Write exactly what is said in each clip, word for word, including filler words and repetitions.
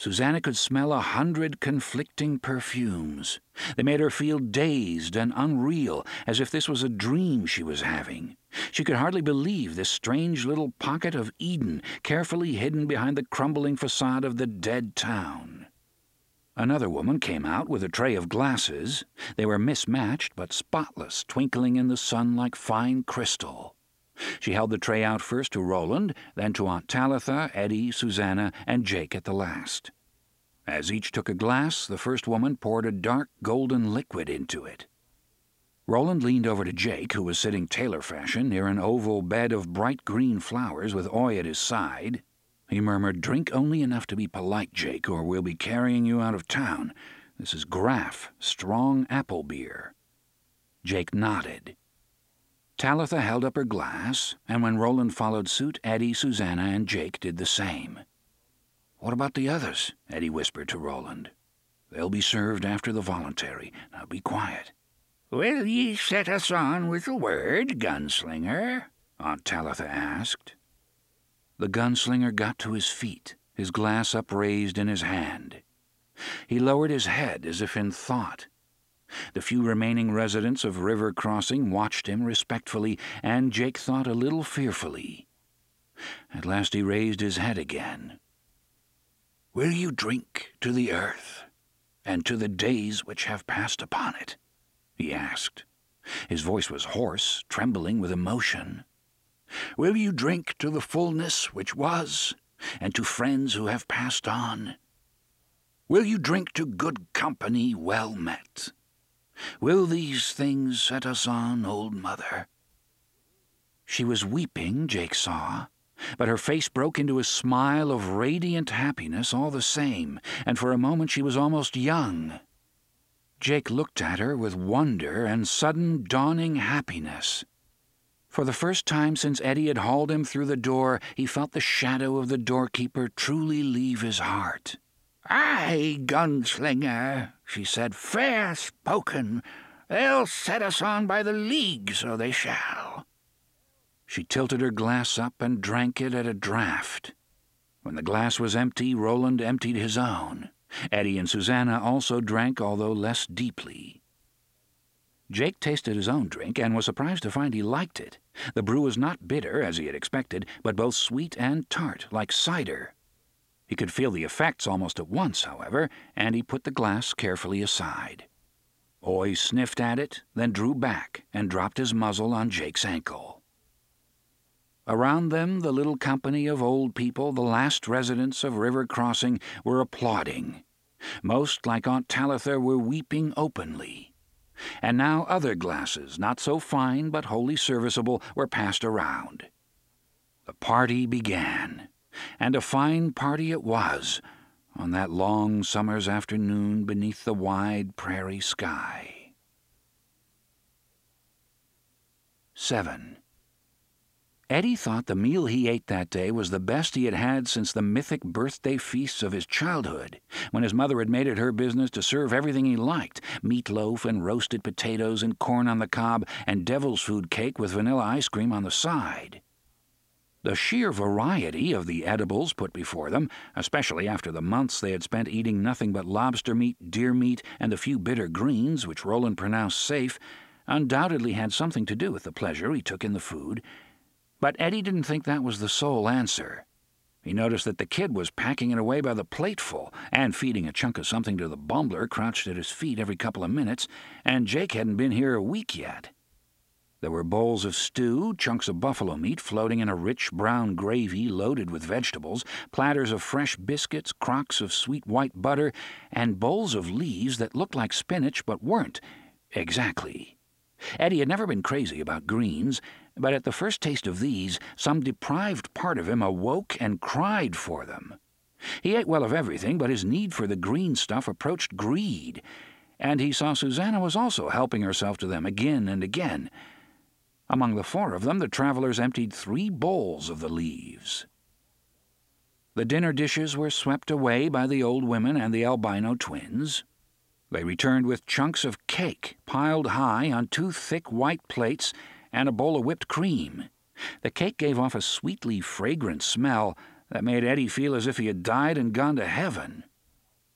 Susanna could smell a hundred conflicting perfumes. They made her feel dazed and unreal, as if this was a dream she was having. She could hardly believe this strange little pocket of Eden, carefully hidden behind the crumbling facade of the dead town. Another woman came out with a tray of glasses. They were mismatched but spotless, twinkling in the sun like fine crystal. She held the tray out first to Roland, then to Aunt Talitha, Eddie, Susanna, and Jake at the last. As each took a glass, the first woman poured a dark golden liquid into it. Roland leaned over to Jake, who was sitting tailor-fashion near an oval bed of bright green flowers with Oy at his side. He murmured, "Drink only enough to be polite, Jake, or we'll be carrying you out of town. This is Graff, strong apple beer." Jake nodded. Talitha held up her glass, and when Roland followed suit, Eddie, Susanna, and Jake did the same. "What about the others?" Eddie whispered to Roland. "They'll be served after the voluntary. Now be quiet." "Will ye set us on with a word, gunslinger?" Aunt Talitha asked. The gunslinger got to his feet, his glass upraised in his hand. He lowered his head as if in thought. The few remaining residents of River Crossing watched him respectfully, and Jake thought a little fearfully. At last he raised his head again. "Will you drink to the earth, and to the days which have passed upon it?" he asked. His voice was hoarse, trembling with emotion. "Will you drink to the fullness which was, and to friends who have passed on? Will you drink to good company well met? Will these things set us on, old mother?" She was weeping, Jake saw, but her face broke into a smile of radiant happiness all the same, and for a moment she was almost young. Jake looked at her with wonder and sudden dawning happiness. For the first time since Eddie had hauled him through the door, he felt the shadow of the doorkeeper truly leave his heart. "Aye, gunslinger," she said, "fair spoken. They'll set us on by the league, so they shall." She tilted her glass up and drank it at a draught. When the glass was empty, Roland emptied his own. Eddie and Susanna also drank, although less deeply. Jake tasted his own drink and was surprised to find he liked it. The brew was not bitter, as he had expected, but both sweet and tart, like cider. He could feel the effects almost at once, however, and he put the glass carefully aside. Oy sniffed at it, then drew back and dropped his muzzle on Jake's ankle. Around them, the little company of old people, the last residents of River Crossing, were applauding. Most, like Aunt Talitha, were weeping openly. And now other glasses, not so fine but wholly serviceable, were passed around. The party began, and a fine party it was, on that long summer's afternoon beneath the wide prairie sky. Seven. Eddie thought the meal he ate that day was the best he had had since the mythic birthday feasts of his childhood, when his mother had made it her business to serve everything he liked, meatloaf and roasted potatoes and corn on the cob and devil's food cake with vanilla ice cream on the side. The sheer variety of the edibles put before them, especially after the months they had spent eating nothing but lobster meat, deer meat, and the few bitter greens which Roland pronounced safe, undoubtedly had something to do with the pleasure he took in the food. But Eddie didn't think that was the sole answer. He noticed that the kid was packing it away by the plateful and feeding a chunk of something to the bumbler crouched at his feet every couple of minutes, and Jake hadn't been here a week yet. There were bowls of stew, chunks of buffalo meat floating in a rich brown gravy loaded with vegetables, platters of fresh biscuits, crocks of sweet white butter, and bowls of leaves that looked like spinach but weren't exactly. Eddie had never been crazy about greens, but at the first taste of these, some deprived part of him awoke and cried for them. He ate well of everything, but his need for the green stuff approached greed, and he saw Susanna was also helping herself to them again and again. Among the four of them, the travelers emptied three bowls of the leaves. The dinner dishes were swept away by the old women and the albino twins. They returned with chunks of cake piled high on two thick white plates and a bowl of whipped cream. The cake gave off a sweetly fragrant smell that made Eddie feel as if he had died and gone to heaven.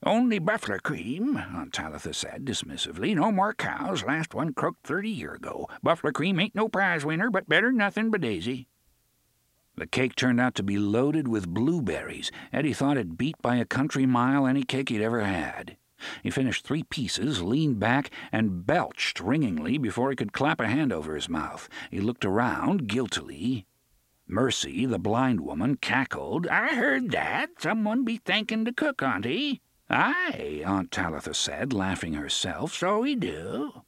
"Only buffalo cream," Aunt Talitha said dismissively. "No more cows. Last one croaked thirty year ago. Buffalo cream ain't no prize winner, but better nothin' but Daisy." The cake turned out to be loaded with blueberries. Eddie thought it beat by a country mile any cake he'd ever had. He finished three pieces, leaned back, and belched ringingly before he could clap a hand over his mouth. He looked around guiltily. Mercy, the blind woman, cackled. "I heard that. Someone be thanking the cook, auntie." "Aye," Aunt Talitha said, laughing herself, "so he do."